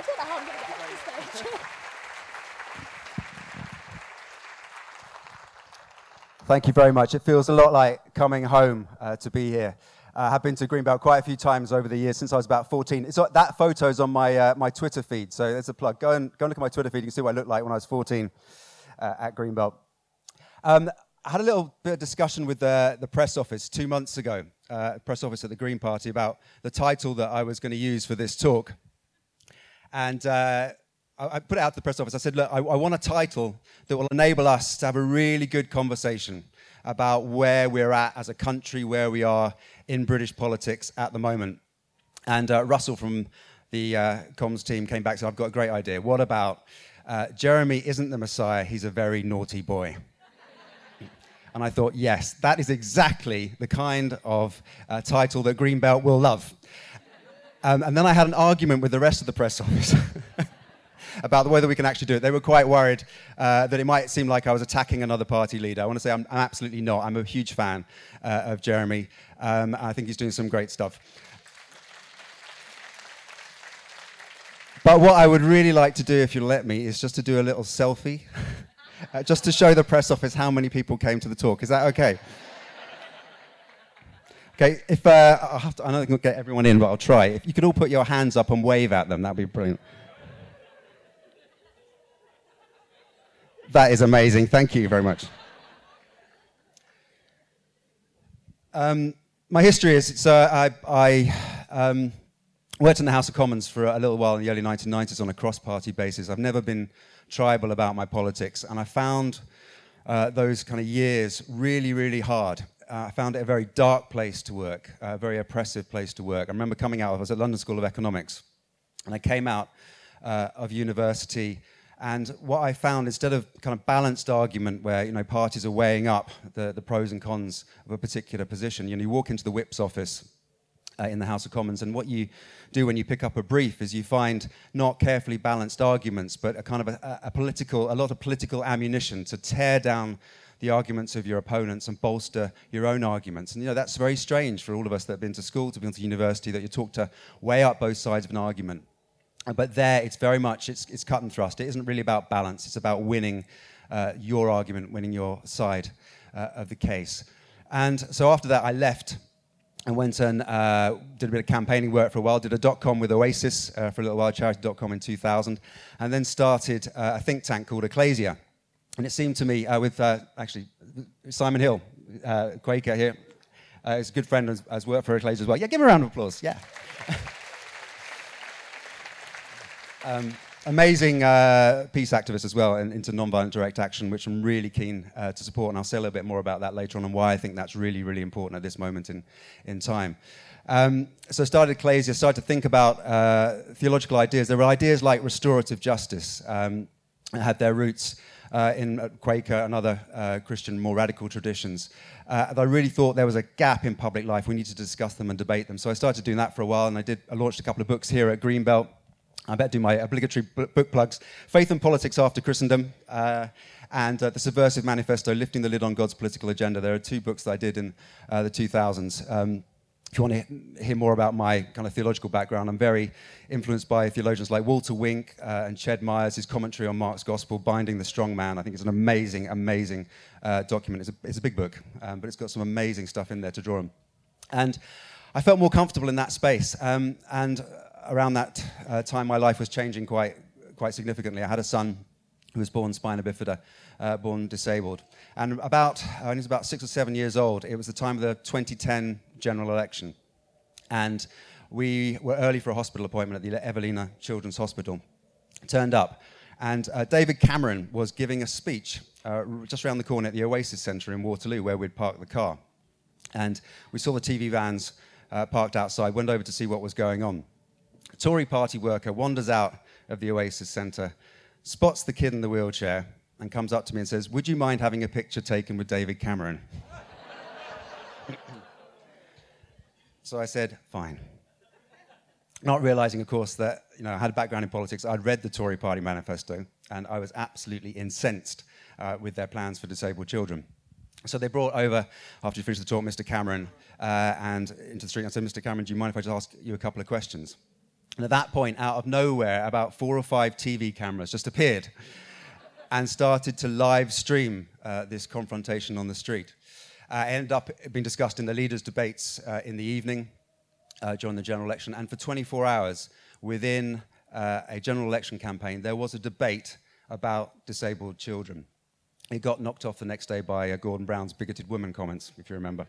I don't know how I'm going to get off the stage. Thank you very much. It feels a lot like coming home to be here. I have been to Greenbelt quite a few times over the years since I was about 14. That photo's on my Twitter feed, so there's a plug. Go and look at my Twitter feed. You can see what I looked like when I was 14 at Greenbelt. I had a little bit of discussion with the press office 2 months ago, press office at the Green Party, about the title that I was going to use for this talk. And I put it out to the press office. I said, look, I want a title that will enable us to have a really good conversation about where we're at as a country, where we are in British politics at the moment. And Russell from the comms team came back and said, I've got a great idea. What about Jeremy isn't the Messiah, he's a very naughty boy. And I thought, yes, that is exactly the kind of title that Greenbelt will love. And then I had an argument with the rest of the press office about whether we can actually do it. They were quite worried that it might seem like I was attacking another party leader. I want to say I'm absolutely not. I'm a huge fan of Jeremy. I think he's doing some great stuff. But what I would really like to do, if you'll let me, is just to do a little selfie, just to show the press office how many people came to the talk. Is that okay? Okay, if I know I can get everyone in, but I'll try. If you could all put your hands up and wave at them, that'd be brilliant. That is amazing. Thank you very much. My history is, I worked in the House of Commons for a little while in the early 1990s on a cross-party basis. I've never been tribal about my politics, and I found those kind of years really, really hard. I found it a very dark place to work, a very oppressive place to work. I remember coming out, I was at London School of Economics, and I came out of university. And what I found, instead of kind of balanced argument where parties are weighing up the pros and cons of a particular position, you walk into the Whip's office in the House of Commons, and what you do when you pick up a brief is you find not carefully balanced arguments, but a kind of a lot of political ammunition to tear down the arguments of your opponents and bolster your own arguments. And that's very strange for all of us that have been to school, to been to university, that you're taught to weigh up both sides of an argument. But there, it's very much, it's cut and thrust. It isn't really about balance. It's about winning your argument, winning your side of the case. And so after that, I left and went and did a bit of campaigning work for a while, did a .com with Oasis for a little while, charity.com in 2000, and then started a think tank called Ecclesia. And it seemed to me, with actually Simon Hill, Quaker here, is a good friend and has worked for Ecclesia as well. Yeah, give him a round of applause, yeah. Amazing peace activist as well, and into nonviolent direct action, which I'm really keen to support, and I'll say a little bit more about that later on and why I think that's really, really important at this moment in time. So I started Ecclesia, started to think about theological ideas. There were ideas like restorative justice that had their roots in Quaker and other Christian, more radical traditions. And I really thought there was a gap in public life. We needed to discuss them and debate them. So I started doing that for a while, and I launched a couple of books here at Greenbelt. I better do my obligatory book plugs. Faith and Politics After Christendom and The Subversive Manifesto, Lifting the Lid on God's Political Agenda. There are two books that I did in the 2000s. If you want to hear more about my kind of theological background, I'm very influenced by theologians like Walter Wink and Ched Myers, his commentary on Mark's Gospel, Binding the Strong Man. I think it's an amazing, amazing document. It's a big book, but it's got some amazing stuff in there to draw on. And I felt more comfortable in that space. And around that time, my life was changing quite significantly. I had a son who was born spina bifida, born disabled. And when he was about 6 or 7 years old, it was the time of the 2010 general election. And we were early for a hospital appointment at the Evelina Children's Hospital. Turned up, and David Cameron was giving a speech just around the corner at the Oasis Centre in Waterloo, where we'd parked the car. And we saw the TV vans parked outside, went over to see what was going on. A Tory party worker wanders out of the Oasis Centre, spots the kid in the wheelchair, and comes up to me and says, "Would you mind having a picture taken with David Cameron?" So I said, fine. Not realizing, of course, that I had a background in politics. I'd read the Tory party manifesto, and I was absolutely incensed with their plans for disabled children. So they brought over, after he finished the talk, Mr. Cameron, and into the street. I said, "Mr. Cameron, do you mind if I just ask you a couple of questions?" And at that point, out of nowhere, about 4 or 5 TV cameras just appeared and started to live stream this confrontation on the street. It ended up being discussed in the leaders' debates in the evening during the general election. And for 24 hours within a general election campaign, there was a debate about disabled children. It got knocked off the next day by Gordon Brown's bigoted women comments, if you remember.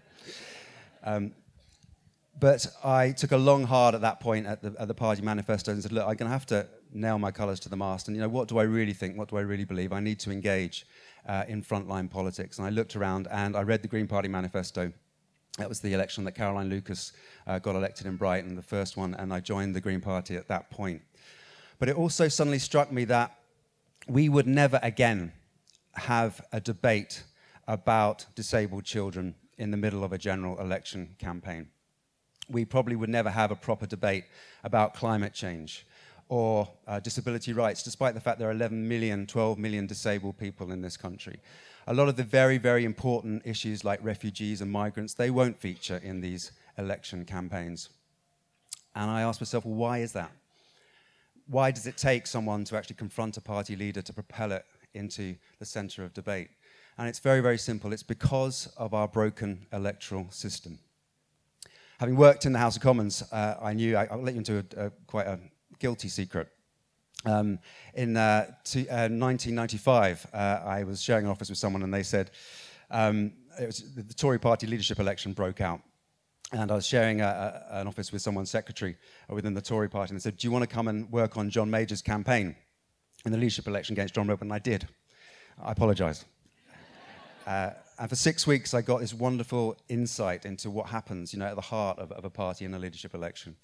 But I took a long hard at that point at the party manifesto and said, look, I'm going to have to nail my colours to the mast. And, you know, what do I really think? What do I really believe? I need to engage in frontline politics. And I looked around and I read the Green Party manifesto. That was the election that Caroline Lucas got elected in Brighton, the first one, and I joined the Green Party at that point. But it also suddenly struck me that we would never again have a debate about disabled children in the middle of a general election campaign. We probably would never have a proper debate about climate change or disability rights, despite the fact there are 11 million, 12 million disabled people in this country. A lot of the very, very important issues like refugees and migrants, they won't feature in these election campaigns. And I asked myself, well, why is that? Why does it take someone to actually confront a party leader to propel it into the centre of debate? And it's very, very simple. It's because of our broken electoral system. Having worked in the House of Commons, I knew, I'll let you into quite a guilty secret. In 1995, I was sharing an office with someone and they said, the Tory party leadership election broke out. And I was sharing an office with someone's secretary within the Tory party and they said, do you want to come and work on John Major's campaign in the leadership election against John Milburn? And I did. I apologise. And for 6 weeks, I got this wonderful insight into what happens, you know, at the heart of a party in a leadership election.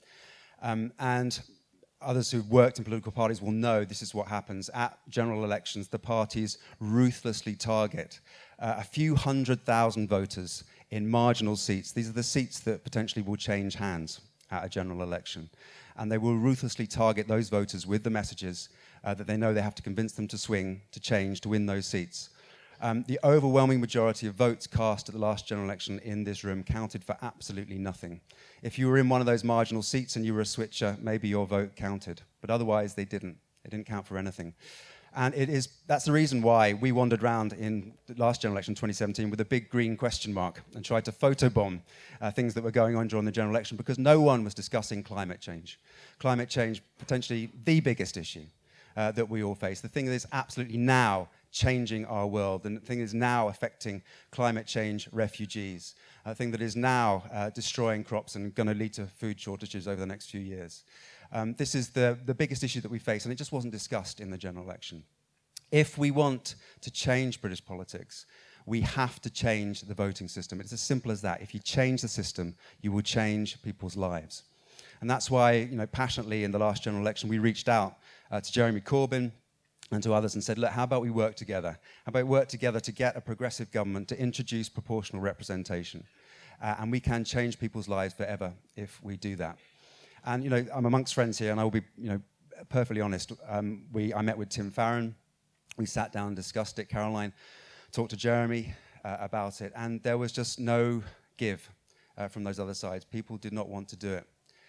And others who've worked in political parties will know this is what happens. At general elections, the parties ruthlessly target a few 100,000 voters in marginal seats. These are the seats that potentially will change hands at a general election. And they will ruthlessly target those voters with the messages that they know they have to convince them to swing, to change, to win those seats. The overwhelming majority of votes cast at the last general election in this room counted for absolutely nothing. If you were in one of those marginal seats and you were a switcher, maybe your vote counted. But otherwise, they didn't. They didn't count for anything. And that's the reason why we wandered around in the last general election, 2017, with a big green question mark and tried to photobomb things that were going on during the general election because no one was discussing climate change. Climate change, potentially the biggest issue that we all face. The thing that is absolutely now changing our world, and the thing that is now affecting climate change refugees, a thing that is now destroying crops and going to lead to food shortages over the next few years. This is the biggest issue that we face, and it just wasn't discussed in the general election. If we want to change British politics, we have to change the voting system. It's as simple as that. If you change the system, you will change people's lives. And that's why, you know, passionately in the last general election, we reached out to Jeremy Corbyn and to others and said, look, how about we work together? How about we work together to get a progressive government to introduce proportional representation? And we can change people's lives forever if we do that. And, you know, I'm amongst friends here, and I will be, you know, perfectly honest. I met with Tim Farron. We sat down and discussed it. Caroline talked to Jeremy about it, and there was just no give from those other sides. People did not want to do it.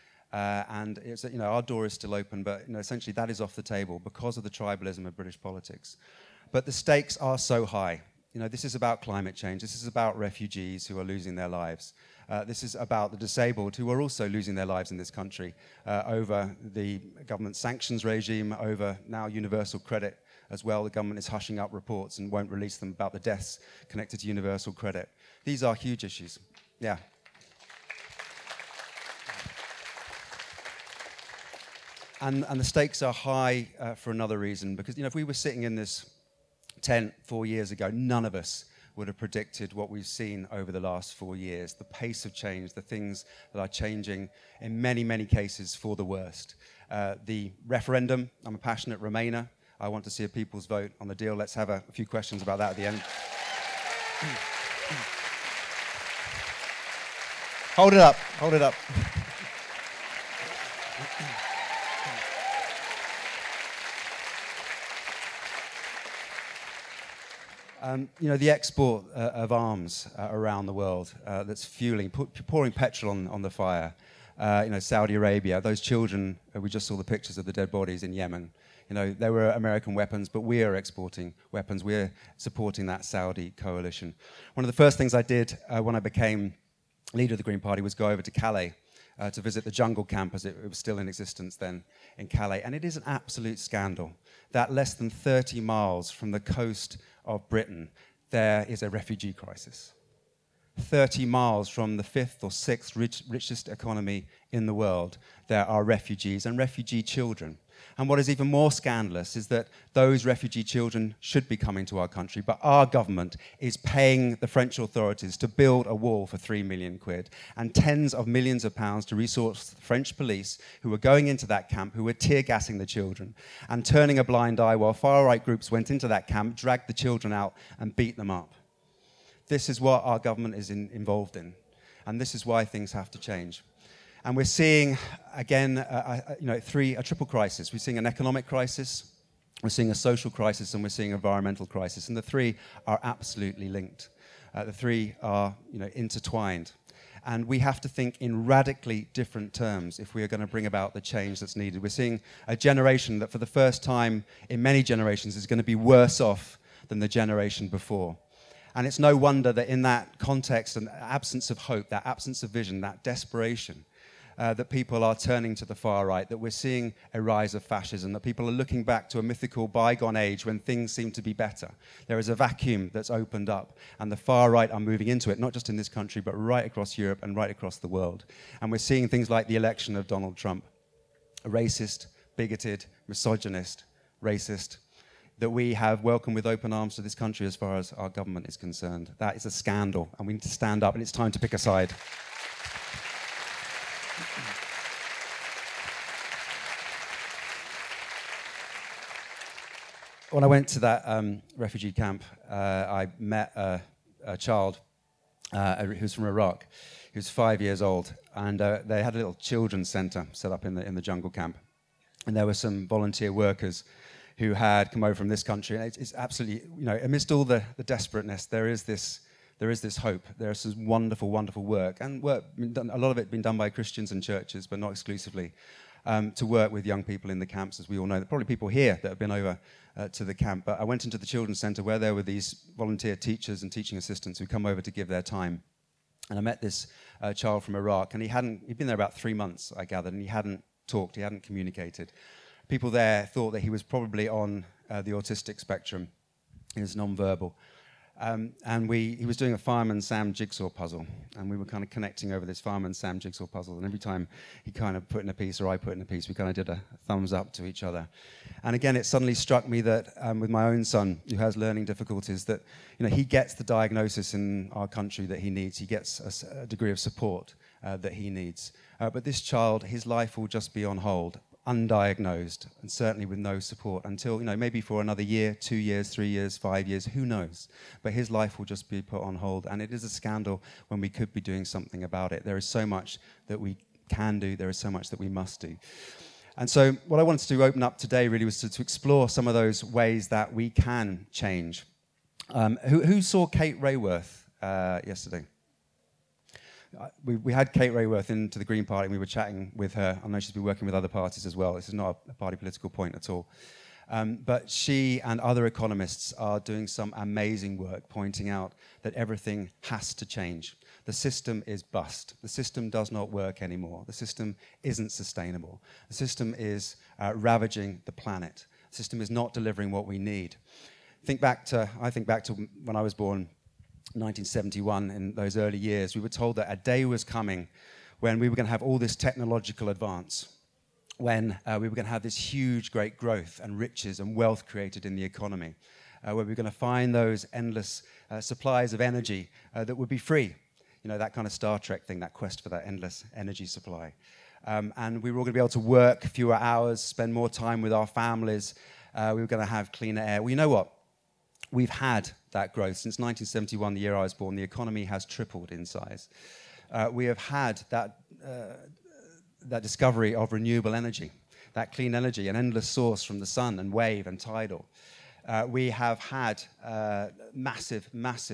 And it's, you know, our door is still open, but, you know, essentially that is off the table because of the tribalism of British politics. But the stakes are so high. You know, this is about climate change. This is about refugees who are losing their lives. This is about the disabled who are also losing their lives in this country over the government sanctions regime, over now universal credit as well. The government is hushing up reports and won't release them about the deaths connected to universal credit. These are huge issues. Yeah. And the stakes are high for another reason, because, you know, if we were sitting in this tent 4 years ago, none of us would have predicted what we've seen over the last 4 years, the pace of change, the things that are changing in many, many cases for the worst. The referendum, I'm a passionate Remainer. I want to see a people's vote on the deal. Let's have a few questions about that at the end. Hold it up, hold it up. You know, the export of arms around the world that's fueling, pouring petrol on the fire, Saudi Arabia, those children, we just saw the pictures of the dead bodies in Yemen. They were American weapons, but we are exporting weapons. We're supporting that Saudi coalition. One of the first things I did when I became leader of the Green Party was go over to Calais to visit the jungle camp, as it was still in existence then in Calais. And it is an absolute scandal that less than 30 miles from the coast of Britain, there is a refugee crisis. 30 miles from the fifth or sixth richest economy in the world, there are refugees and refugee children. And what is even more scandalous is that those refugee children should be coming to our country, but our government is paying the French authorities to build a wall for 3 million quid and tens of millions of pounds to resource the French police who were going into that camp, who were tear-gassing the children and turning a blind eye while far-right groups went into that camp, dragged the children out and beat them up. This is what our government is involved in, and this is why things have to change. And we're seeing, again, a triple crisis. We're seeing an economic crisis, we're seeing a social crisis, and we're seeing an environmental crisis. And the three are absolutely linked. The three are intertwined. And we have to think in radically different terms if we are going to bring about the change that's needed. We're seeing a generation that for the first time in many generations is going to be worse off than the generation before. And it's no wonder that in that context and absence of hope, that absence of vision, that desperation, that people are turning to the far right, that we're seeing a rise of fascism, that people are looking back to a mythical bygone age when things seem to be better. There is a vacuum that's opened up, and the far right are moving into it, not just in this country, but right across Europe and right across the world. And we're seeing things like the election of Donald Trump, a racist, bigoted, misogynist, racist, that we have welcomed with open arms to this country as far as our government is concerned. That is a scandal, and we need to stand up, and it's time to pick a side. When I went to that refugee camp, I met a child who's from Iraq, who's 5 years old, and they had a little children's centre set up in the jungle camp, and there were some volunteer workers who had come over from this country, and it's absolutely, amidst all the desperateness, there is this hope. There is some wonderful, wonderful work, and a lot of it been done by Christians and churches, but not exclusively, to work with young people in the camps, as we all know. There are probably people here that have been over to the camp, but I went into the children's centre where there were these volunteer teachers and teaching assistants who come over to give their time. And I met this child from Iraq, and he'd been there about 3 months, I gathered, and he hadn't talked, he hadn't communicated. People there thought that he was probably on the autistic spectrum. He was non-verbal. And he was doing a Fireman Sam jigsaw puzzle, and we were kind of connecting over this Fireman Sam jigsaw puzzle, and every time he kind of put in a piece or I put in a piece, we kind of did a thumbs up to each other. And again, it suddenly struck me that with my own son, who has learning difficulties, that he gets the diagnosis in our country that he needs. He gets a degree of support that he needs. But this child, his life will just be on hold, undiagnosed, and certainly with no support until, maybe for another year, 2 years, 3 years, 5 years, who knows? But his life will just be put on hold, and it is a scandal when we could be doing something about it. There is so much that we can do, there is so much that we must do. And so what I wanted to open up today really was to explore some of those ways that we can change. Who saw Kate Raworth yesterday? We had Kate Raworth into the Green Party, and we were chatting with her. I know she's been working with other parties as well. This is not a party political point at all. But she and other economists are doing some amazing work pointing out that everything has to change. The system is bust. The system does not work anymore. The system isn't sustainable. The system is ravaging the planet. The system is not delivering what we need. I think back to when I was born, 1971, in those early years. We were told that a day was coming when we were going to have all this technological advance, when we were going to have this huge, great growth and riches and wealth created in the economy, where we were going to find those endless supplies of energy that would be free. That kind of Star Trek thing, that quest for that endless energy supply. And we were all going to be able to work fewer hours, spend more time with our families. We were going to have cleaner air. Well, you know what? We've had that growth. Since 1971, the year I was born, the economy has tripled in size. We have had that discovery of renewable energy, that clean energy, an endless source from the sun and wave and tidal. We have had massive, massive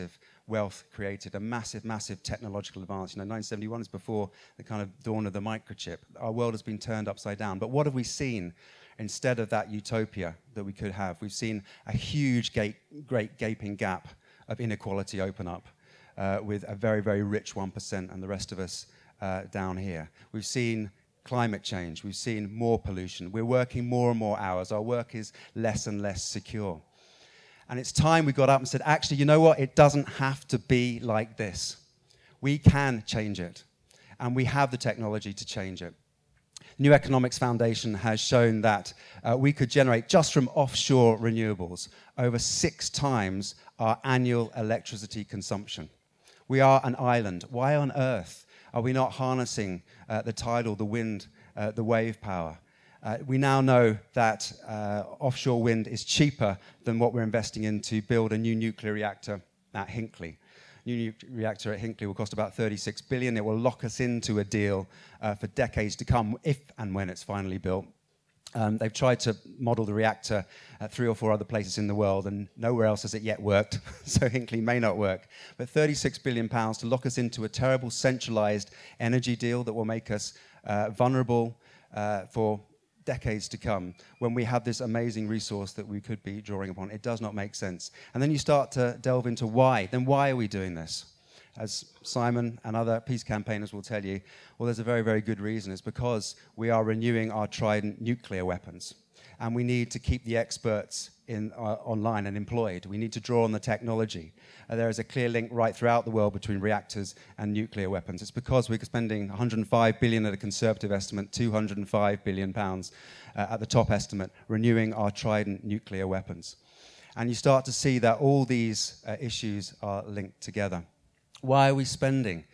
wealth created, a massive, massive technological advance. 1971 is before the kind of dawn of the microchip. Our world has been turned upside down. But what have we seen instead of that utopia that we could have? We've seen a huge, great gaping gap of inequality open up with a very, very rich 1% and the rest of us down here. We've seen climate change. We've seen more pollution. We're working more and more hours. Our work is less and less secure. And it's time we got up and said, actually, you know what? It doesn't have to be like this. We can change it. And we have the technology to change it. New Economics Foundation has shown that we could generate, just from offshore renewables, over 6 times our annual electricity consumption. We are an island. Why on earth are we not harnessing the tidal, the wind, the wave power? We now know that offshore wind is cheaper than what we're investing in to build a new nuclear reactor at Hinkley. New reactor at Hinkley will cost about $36 billion. It will lock us into a deal for decades to come, if and when it's finally built. They've tried to model the reactor at 3 or 4 other places in the world, and nowhere else has it yet worked, so Hinkley may not work. But £36 billion to lock us into a terrible centralized energy deal that will make us vulnerable for decades to come, when we have this amazing resource that we could be drawing upon. It does not make sense. And then you start to delve into why. Then why are we doing this? As Simon and other peace campaigners will tell you, well, there's a very, very good reason. It's because we are renewing our trident nuclear weapons. And we need to keep the experts online and employed. We need to draw on the technology. There is a clear link right throughout the world between reactors and nuclear weapons. It's because we're spending 105 billion at a conservative estimate, 205 billion pounds at the top estimate, renewing our trident nuclear weapons. And you start to see that all these issues are linked together. Why are we spending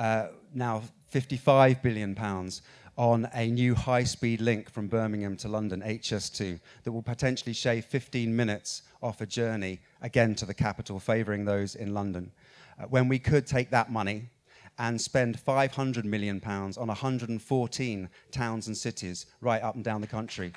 now 55 billion pounds on a new high-speed link from Birmingham to London, HS2, that will potentially shave 15 minutes off a journey, again, to the capital, favouring those in London, when we could take that money and spend £500 million on 114 towns and cities right up and down the country.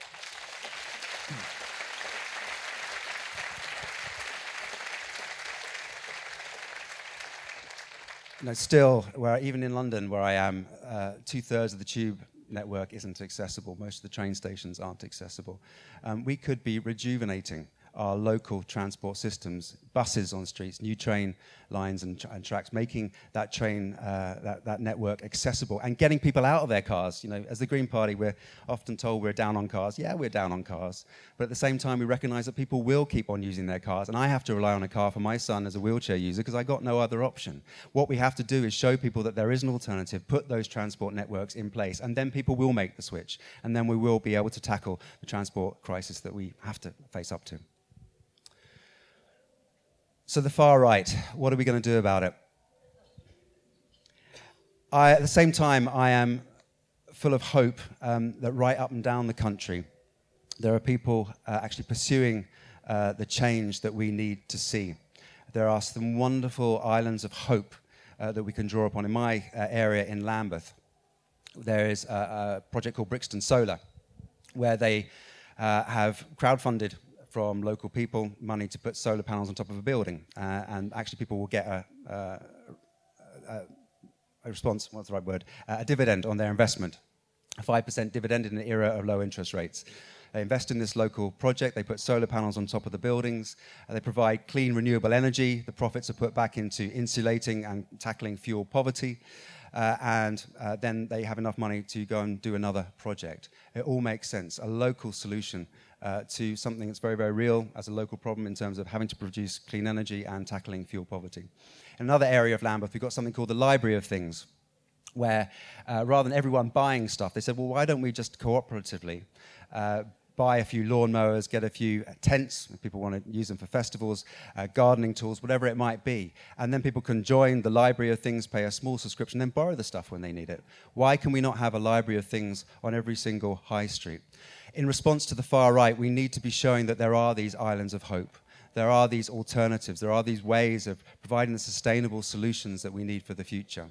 Still, even in London, where I am, 2/3 of the tube network isn't accessible. Most of the train stations aren't accessible. We could be rejuvenating our local transport systems, buses on streets, new train lines and tracks, making that train, that network accessible and getting people out of their cars. As the Green Party, we're often told we're down on cars. Yeah, we're down on cars. But at the same time, we recognize that people will keep on using their cars. And I have to rely on a car for my son as a wheelchair user because I got no other option. What we have to do is show people that there is an alternative, put those transport networks in place, and then people will make the switch. And then we will be able to tackle the transport crisis that we have to face up to. So the far right, what are we going to do about it? At the same time, I am full of hope that right up and down the country, there are people actually pursuing the change that we need to see. There are some wonderful islands of hope that we can draw upon. In my area in Lambeth, there is a project called Brixton Solar, where they have crowdfunded from local people money to put solar panels on top of a building. And actually people will get a response, what's the right word? A dividend on their investment, a 5% dividend in an era of low interest rates. They invest in this local project, they put solar panels on top of the buildings, they provide clean, renewable energy, the profits are put back into insulating and tackling fuel poverty, and then they have enough money to go and do another project. It all makes sense, a local solution to something that's very, very real as a local problem in terms of having to produce clean energy and tackling fuel poverty. In another area of Lambeth, we've got something called the Library of Things, where rather than everyone buying stuff, they said, well, why don't we just cooperatively buy a few lawnmowers, get a few tents, if people want to use them for festivals, gardening tools, whatever it might be. And then people can join the Library of Things, pay a small subscription, then borrow the stuff when they need it. Why can we not have a Library of Things on every single high street? In response to the far right, we need to be showing that there are these islands of hope. There are these alternatives. There are these ways of providing the sustainable solutions that we need for the future.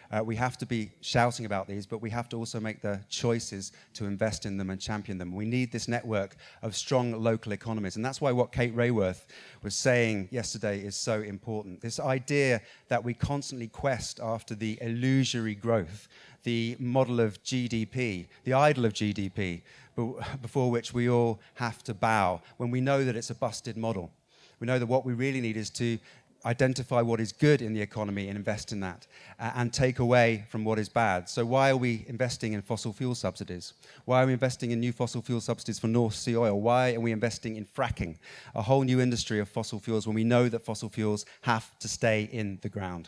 We have to be shouting about these, but we have to also make the choices to invest in them and champion them. We need this network of strong local economies. And that's why what Kate Raworth was saying yesterday is so important. This idea that we constantly quest after the illusory growth, the model of GDP, the idol of GDP, before which we all have to bow, when we know that it's a busted model. We know that what we really need is to identify what is good in the economy and invest in that, and take away from what is bad. So why are we investing in fossil fuel subsidies? Why are we investing in new fossil fuel subsidies for North Sea oil? Why are we investing in fracking, a whole new industry of fossil fuels, when we know that fossil fuels have to stay in the ground?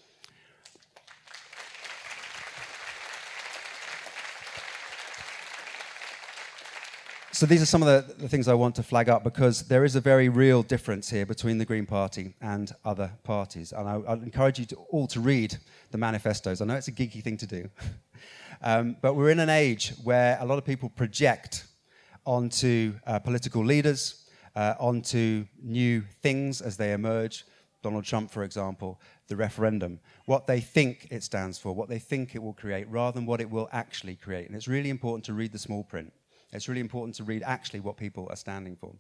So these are some of the things I want to flag up, because there is a very real difference here between the Green Party and other parties. And I'd encourage you all to read the manifestos. I know it's a geeky thing to do. But we're in an age where a lot of people project onto political leaders, onto new things as they emerge. Donald Trump, for example, the referendum, what they think it stands for, what they think it will create, rather than what it will actually create. And it's really important to read the small print. It's really important to read actually what people are standing for.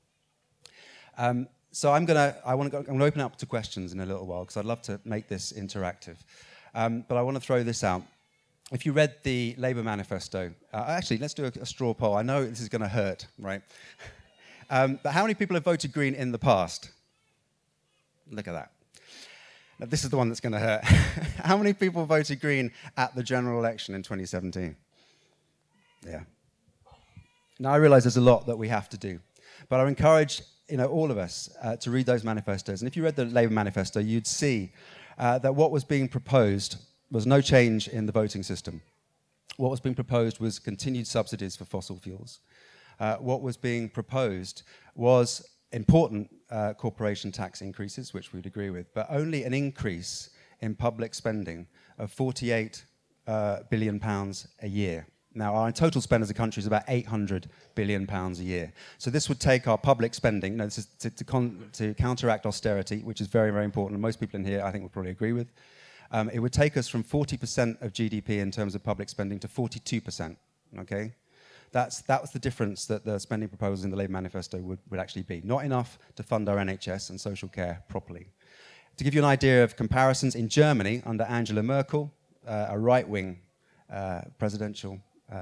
So I'm going to open up to questions in a little while, because I'd love to make this interactive. But I want to throw this out. If you read the Labour manifesto, actually, let's do a straw poll. I know this is going to hurt, right? But how many people have voted Green in the past? Look at that. Now, this is the one that's going to hurt. How many people voted Green at the general election in 2017? Yeah. Now, I realize there's a lot that we have to do, but I encourage all of us to read those manifestos. And if you read the Labour manifesto, you'd see that what was being proposed was no change in the voting system. What was being proposed was continued subsidies for fossil fuels. What was being proposed was important corporation tax increases, which we'd agree with, but only an increase in public spending of £48 billion a year. Now, our total spend as a country is about £800 billion a year. So this would take our public spending, this is to counteract austerity, which is very, very important, and most people in here, I think, would probably agree with. It would take us from 40% of GDP in terms of public spending to 42%, okay? That was the difference that the spending proposals in the Labour manifesto would actually be. Not enough to fund our NHS and social care properly. To give you an idea of comparisons, in Germany, under Angela Merkel, a right-wing president,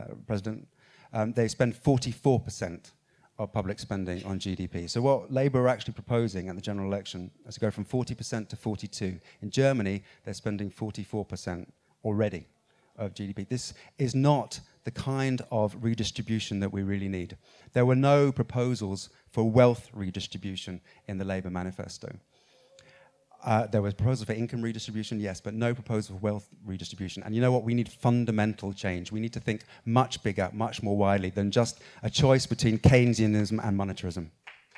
they spend 44% of public spending on GDP. So what Labour are actually proposing at the general election is to go from 40% to 42%. In Germany, they're spending 44% already of GDP. This is not the kind of redistribution that we really need. There were no proposals for wealth redistribution in the Labour manifesto. There was a proposal for income redistribution, yes, but no proposal for wealth redistribution. And you know what? We need fundamental change. We need to think much bigger, much more widely than just a choice between Keynesianism and monetarism.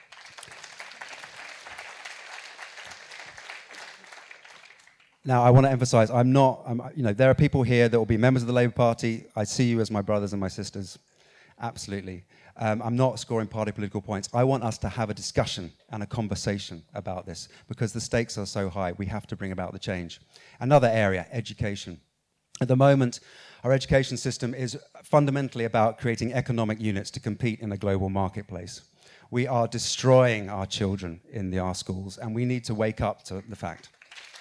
Now, I want to emphasize, there are people here that will be members of the Labour Party. I see you as my brothers and my sisters. Absolutely. I'm not scoring party political points. I want us to have a discussion and a conversation about this, because the stakes are so high. We have to bring about the change. Another area, education. At the moment, our education system is fundamentally about creating economic units to compete in a global marketplace. We are destroying our children in our schools, and we need to wake up to the fact.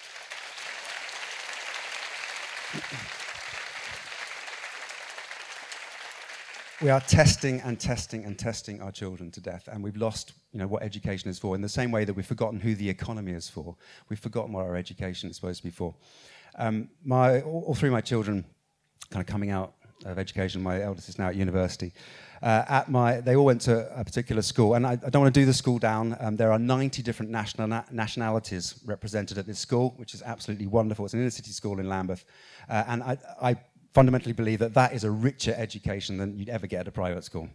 We are testing and testing and testing our children to death, and we've lost, what education is for. In the same way that we've forgotten who the economy is for, we've forgotten what our education is supposed to be for. All three of my children, kind of coming out of education. My eldest is now at university. They all went to a particular school, and I don't want to do the school down. There are 90 different nationalities represented at this school, which is absolutely wonderful. It's an inner-city school in Lambeth, and I fundamentally believe that is a richer education than you'd ever get at a private school.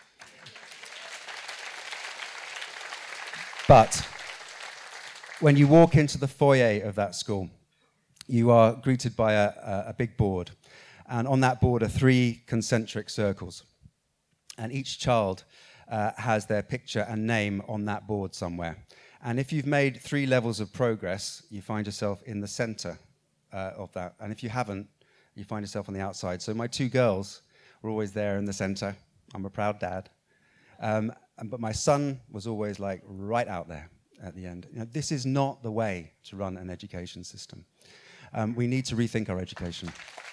But when you walk into the foyer of that school, you are greeted by a big board. And on that board are 3 concentric circles. And each child has their picture and name on that board somewhere. And if you've made 3 levels of progress, you find yourself in the center of that. And if you haven't, you find yourself on the outside. So my two girls were always there in the center. I'm a proud dad. But my son was always like right out there at the end. You know, this is not the way to run an education system. We need to rethink our education.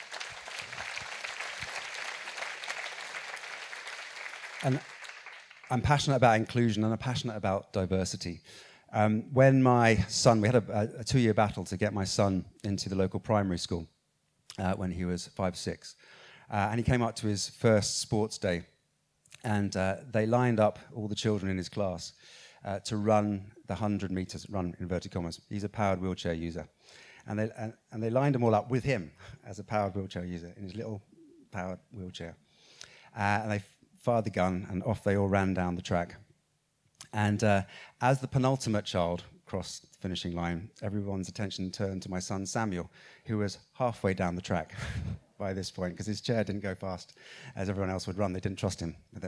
And I'm passionate about inclusion and I'm passionate about diversity. When my son, we had a 2-year battle to get my son into the local primary school when he was 5, 6. And he came up to his first sports day. And they lined up all the children in his class to run the 100 meters, run in inverted commas. He's a powered wheelchair user. And they lined them all up with him as a powered wheelchair user in his little powered wheelchair. And they fired the gun, and off they all ran down the track. And as the penultimate child crossed the finishing line, everyone's attention turned to my son Samuel, who was halfway down the track by this point, because his chair didn't go fast as everyone else would run. They didn't trust him with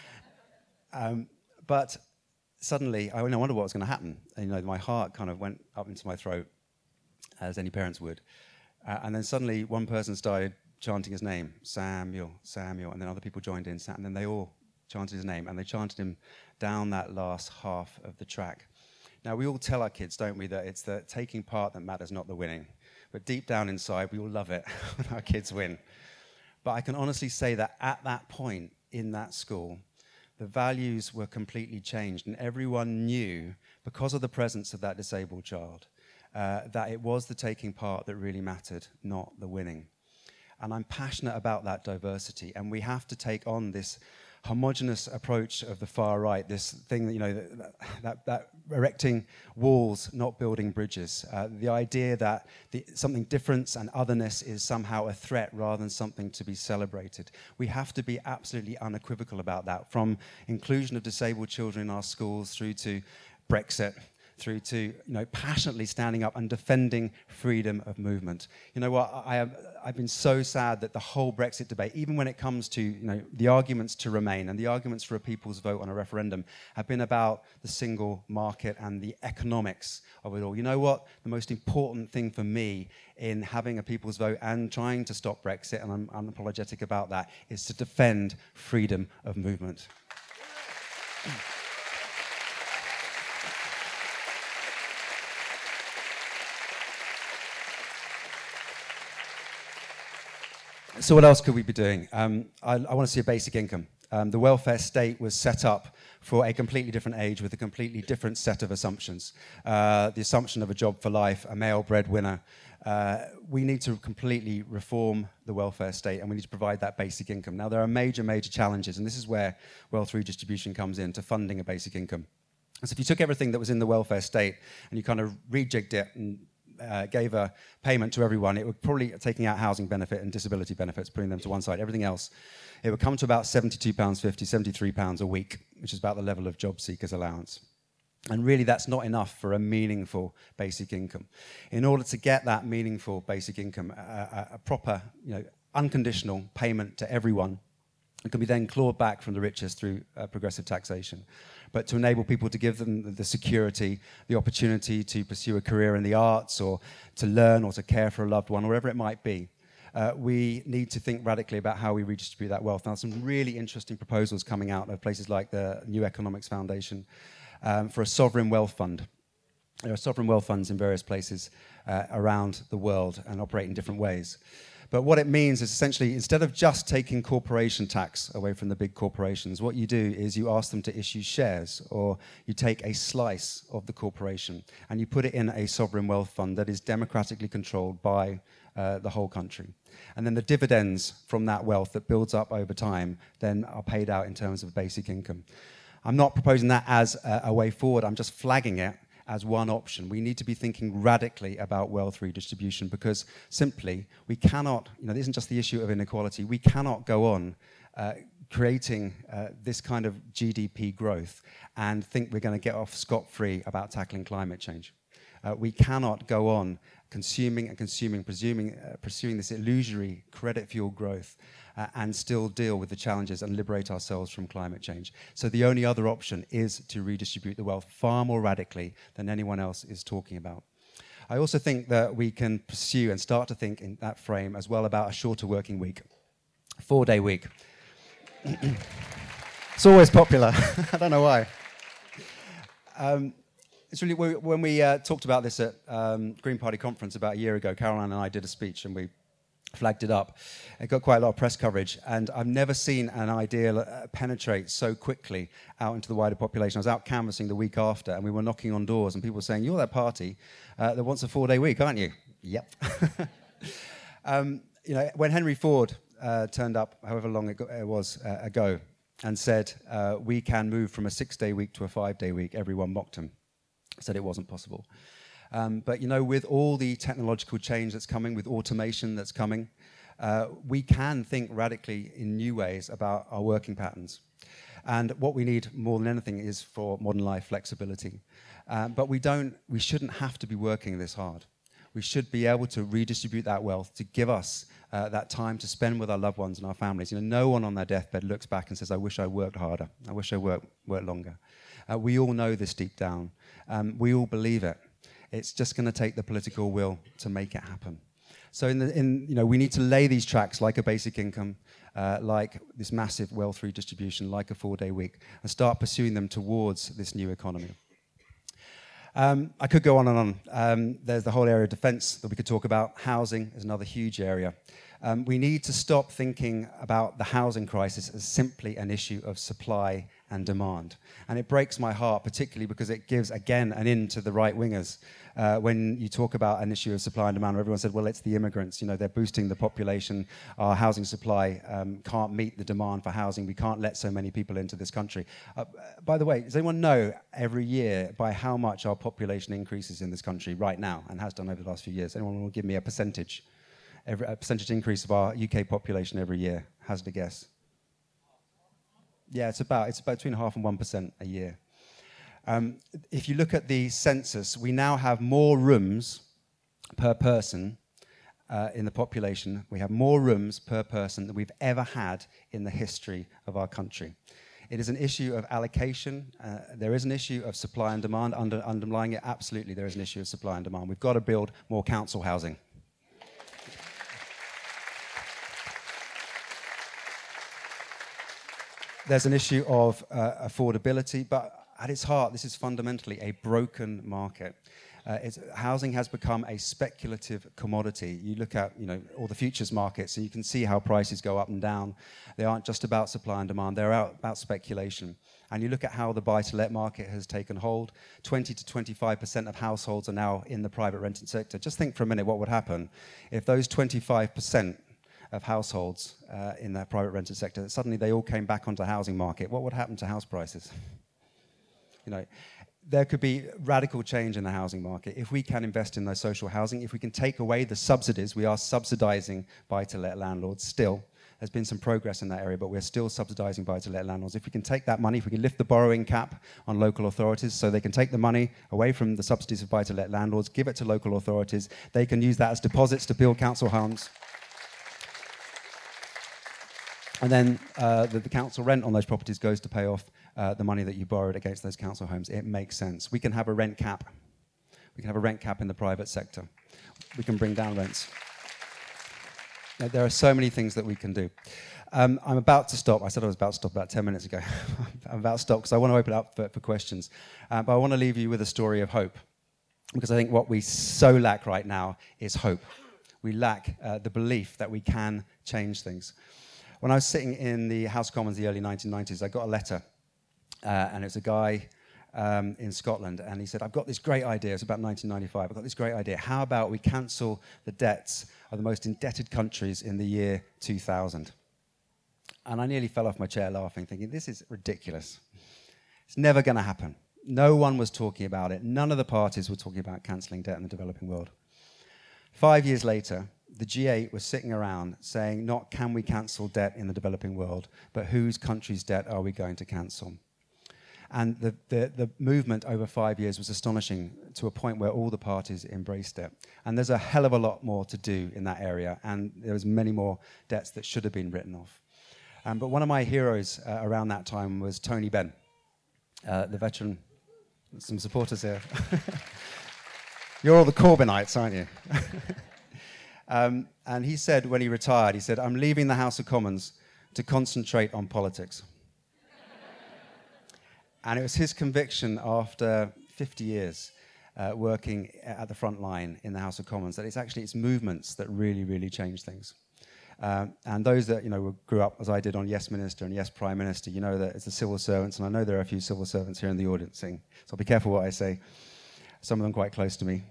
it. But suddenly, I wondered what was going to happen. And, you know, my heart kind of went up into my throat, as any parents would. And then suddenly, one person started chanting his name, Samuel, Samuel, and then other people joined in, and then they all chanted his name, and they chanted him down that last half of the track. Now, we all tell our kids, don't we, that it's the taking part that matters, not the winning. But deep down inside, we all love it when our kids win. But I can honestly say that at that point in that school, the values were completely changed, and everyone knew, because of the presence of that disabled child, that it was the taking part that really mattered, not the winning. And I'm passionate about that diversity, and we have to take on this homogenous approach of the far right, this thing that, you know, that erecting walls, not building bridges. The idea that something different and otherness is somehow a threat rather than something to be celebrated. We have to be absolutely unequivocal about that, from inclusion of disabled children in our schools through to Brexit, through to, you know, passionately standing up and defending freedom of movement. You know what, I've been so sad that the whole Brexit debate, even when it comes to, you know, the arguments to remain and the arguments for a people's vote on a referendum, have been about the single market and the economics of it all. You know what, the most important thing for me in having a people's vote and trying to stop Brexit, and I'm unapologetic about that, is to defend freedom of movement. So what else could we be doing? I want to see a basic income. The welfare state was set up for a completely different age with a completely different set of assumptions. The assumption of a job for life, a male breadwinner. We need to completely reform the welfare state, and we need to provide that basic income. Now, there are major, major challenges, and this is where wealth redistribution comes in, to funding a basic income. So if you took everything that was in the welfare state and you kind of rejigged it and gave a payment to everyone, it would probably, taking out housing benefit and disability benefits, putting them to one side, everything else, it would come to about £72.50, £73 a week, which is about the level of job seekers allowance. And really, that's not enough for a meaningful basic income. In order to get that meaningful basic income, a proper, you know, unconditional payment to everyone, it can be then clawed back from the richest through progressive taxation. But to enable people, to give them the security, the opportunity to pursue a career in the arts, or to learn, or to care for a loved one, or whatever it might be, we need to think radically about how we redistribute that wealth. Now, some really interesting proposals coming out of places like the New Economics Foundation for a sovereign wealth fund. There are sovereign wealth funds in various places around the world and operate in different ways. But what it means is essentially, instead of just taking corporation tax away from the big corporations, what you do is you ask them to issue shares, or you take a slice of the corporation and you put it in a sovereign wealth fund that is democratically controlled by the whole country. And then the dividends from that wealth that builds up over time then are paid out in terms of basic income. I'm not proposing that as a way forward, I'm just flagging it as one option. We need to be thinking radically about wealth redistribution, because simply we cannot, you know, this isn't just the issue of inequality, we cannot go on creating this kind of GDP growth and think we're going to get off scot-free about tackling climate change. We cannot go on consuming, pursuing this illusory credit-fueled growth and still deal with the challenges and liberate ourselves from climate change. So the only other option is to redistribute the wealth far more radically than anyone else is talking about. I also think that we can pursue and start to think in that frame as well about a shorter working week, 4-day week. It's always popular. I don't know why. It's really, when we talked about this at Green Party conference about a year ago, Caroline and I did a speech and we flagged it up. It got quite a lot of press coverage, and I've never seen an idea penetrate so quickly out into the wider population. I was out canvassing the week after, and we were knocking on doors, and people were saying, "You're that party that wants a 4-day week, aren't you?" Yep. When Henry Ford turned up, however long it was ago, and said, "We can move from a 6-day week to a 5-day week," everyone mocked him, said it wasn't possible. But with all the technological change that's coming, with automation that's coming, we can think radically in new ways about our working patterns. And what we need more than anything is for modern life flexibility. But we shouldn't have to be working this hard. We should be able to redistribute that wealth to give us that time to spend with our loved ones and our families. No one on their deathbed looks back and says, "I wish I worked harder. I wish I worked longer." We all know this deep down. We all believe it. It's just going to take the political will to make it happen. So we need to lay these tracks like a basic income, like this massive wealth redistribution, like a 4-day week, and start pursuing them towards this new economy. I could go on and on. There's the whole area of defence that we could talk about. Housing is another huge area. We need to stop thinking about the housing crisis as simply an issue of supply and demand. And it breaks my heart, particularly because it gives, again, an in to the right-wingers. When you talk about an issue of supply and demand, everyone said, well, it's the immigrants. They're boosting the population. Our housing supply can't meet the demand for housing. We can't let so many people into this country. By the way, does anyone know every year by how much our population increases in this country right now and has done over the last few years? Anyone will give me a percentage? A percentage increase of our UK population every year. Hazard a guess. Yeah, it's about between 0.5% and 1% a year. If you look at the census, we now have more rooms per person in the population. We have more rooms per person than we've ever had in the history of our country. It is an issue of allocation. There is an issue of supply and demand. Underlying it, absolutely, there is an issue of supply and demand. We've got to build more council housing. There's an issue of affordability, but at its heart, this is fundamentally a broken market. Housing has become a speculative commodity. You look at all the futures markets, and you can see how prices go up and down. They aren't just about supply and demand, they're about speculation. And you look at how the buy-to-let market has taken hold. 20 to 25% of households are now in the private rented sector. Just think for a minute what would happen if those 25% of households in the private rented sector, suddenly they all came back onto the housing market. What would happen to house prices? There could be radical change in the housing market if we can invest in those social housing, if we can take away the subsidies. We are subsidizing buy-to-let landlords still. There's been some progress in that area, but we're still subsidizing buy-to-let landlords. If we can take that money, if we can lift the borrowing cap on local authorities so they can take the money away from the subsidies of buy-to-let landlords, give it to local authorities, they can use that as deposits to build council homes. And then the council rent on those properties goes to pay off the money that you borrowed against those council homes. It makes sense. We can have a rent cap. We can have a rent cap in the private sector. We can bring down rents. There are so many things that we can do. I'm about to stop. I said I was about to stop about 10 minutes ago. I'm about to stop because I want to open it up for questions. But I want to leave you with a story of hope, because I think what we so lack right now is hope. We lack the belief that we can change things. When I was sitting in the House of Commons in the early 1990s, I got a letter, and it was a guy in Scotland, and he said, I've got this great idea. It's about 1995. I've got this great idea. How about we cancel the debts of the most indebted countries in the year 2000? And I nearly fell off my chair laughing, thinking, this is ridiculous. It's never going to happen. No one was talking about it. None of the parties were talking about cancelling debt in the developing world. 5 years later, the G8 was sitting around saying, not can we cancel debt in the developing world, but whose country's debt are we going to cancel? And the movement over 5 years was astonishing, to a point where all the parties embraced it. And there's a hell of a lot more to do in that area, and there was many more debts that should have been written off. But one of my heroes around that time was Tony Benn, the veteran. Some supporters here. You're all the Corbynites, aren't you? And he said when he retired, he said, "I'm leaving the House of Commons to concentrate on politics." And it was his conviction after 50 years working at the front line in the House of Commons that it's movements that really, really change things. And those that grew up as I did on Yes Minister and Yes Prime Minister, you know that it's the civil servants, and I know there are a few civil servants here in the audience, so I'll be careful what I say. Some of them quite close to me.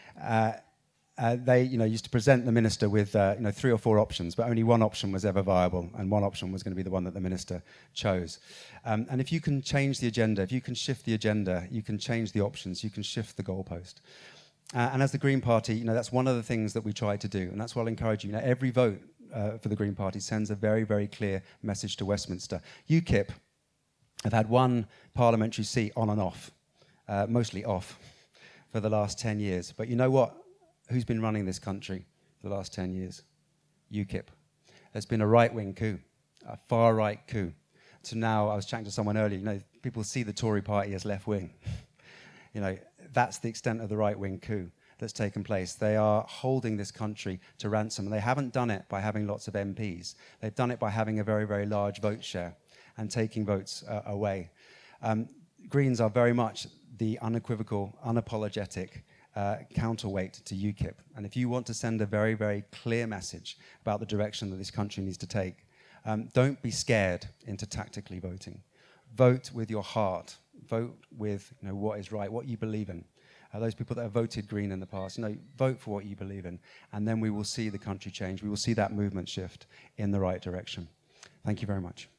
They used to present the minister with 3 or 4 options, but only one option was ever viable, and one option was going to be the one that the minister chose. And if you can change the agenda, if you can shift the agenda, you can change the options, you can shift the goalpost. And as the Green Party, that's one of the things that we try to do, and that's what I'll encourage you. Every vote for the Green Party sends a very, very clear message to Westminster. UKIP have had one parliamentary seat on and off, mostly off, for the last 10 years. But you know what? Who's been running this country for the last 10 years? UKIP. There's been a right-wing coup, a far-right coup. So now, I was chatting to someone earlier, people see the Tory party as left-wing. That's the extent of the right-wing coup that's taken place. They are holding this country to ransom, and they haven't done it by having lots of MPs. They've done it by having a very, very large vote share and taking votes away. Greens are very much the unequivocal, unapologetic counterweight to UKIP. And if you want to send a very, very clear message about the direction that this country needs to take, don't be scared into tactically voting. Vote with your heart. Vote with what is right, what you believe in. Those people that have voted Green in the past, vote for what you believe in, and then we will see the country change. We will see that movement shift in the right direction. Thank you very much.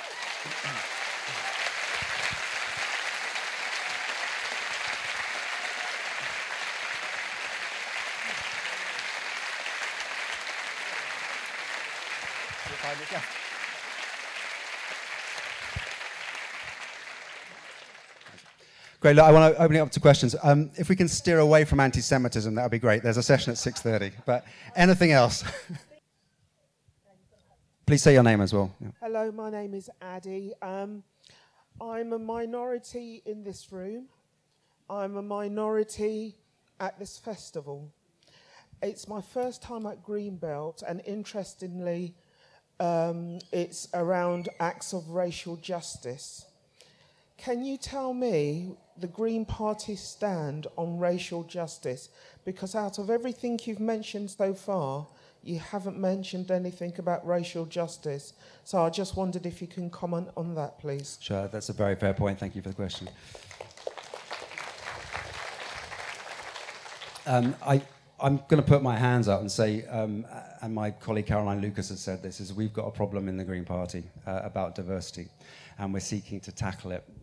Great. Look, I want to open it up to questions. If we can steer away from anti-Semitism, that would be great. There's a session at 6:30. But anything else? Please say your name as well. Yeah. Hello, my name is Addie. I'm a minority in this room. I'm a minority at this festival. It's my first time at Greenbelt, and interestingly, it's around acts of racial justice. Can you tell me the Green Party's stand on racial justice? Because out of everything you've mentioned so far, you haven't mentioned anything about racial justice. So I just wondered if you can comment on that, please. Sure, that's a very fair point. Thank you for the question. I'm going to put my hands up and say, and my colleague Caroline Lucas has said this, is we've got a problem in the Green Party about diversity, and we're seeking to tackle it.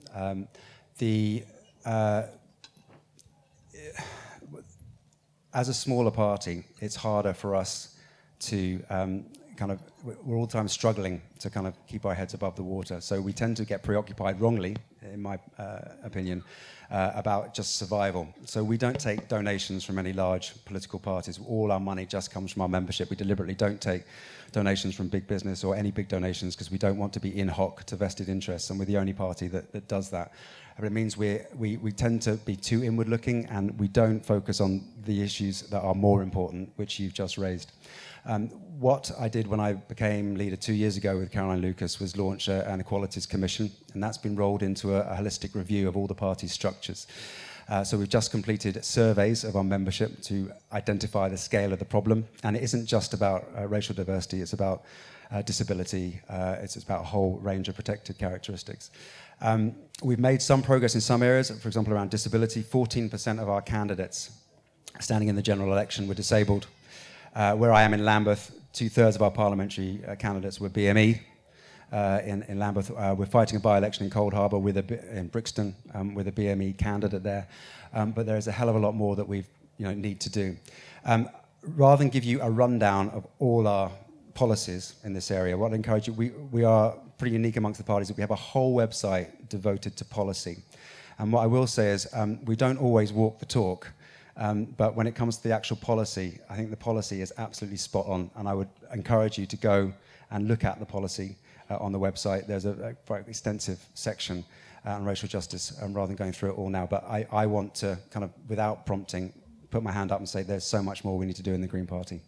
As a smaller party, it's harder for us to we're all the time struggling to kind of keep our heads above the water. So we tend to get preoccupied wrongly, in my opinion, about just survival. So we don't take donations from any large political parties. All our money just comes from our membership. We deliberately don't take donations from big business or any big donations because we don't want to be in hoc to vested interests, and we're the only party that does that. But it means we tend to be too inward-looking, and we don't focus on the issues that are more important, which you've just raised. What I did when I became leader 2 years ago with Caroline Lucas was launch an Equalities Commission, and that's been rolled into a holistic review of all the party's structures. So we've just completed surveys of our membership to identify the scale of the problem, and it isn't just about racial diversity, it's about disability, it's about a whole range of protected characteristics. We've made some progress in some areas, for example around disability. 14% of our candidates standing in the general election were disabled. Where I am in Lambeth, 2/3 of our parliamentary candidates were BME. In Lambeth, we're fighting a by-election in Cold Harbour in Brixton with a BME candidate there. But there is a hell of a lot more that we need to do. Rather than give you a rundown of all our policies in this area, what I encourage you, we are pretty unique amongst the parties that we have a whole website devoted to policy. And what I will say is we don't always walk the talk. But when it comes to the actual policy, I think the policy is absolutely spot on, and I would encourage you to go and look at the policy on the website. There's a quite extensive section on racial justice, rather than going through it all now. But I want to kind of, without prompting, put my hand up and say there's so much more we need to do in the Green Party.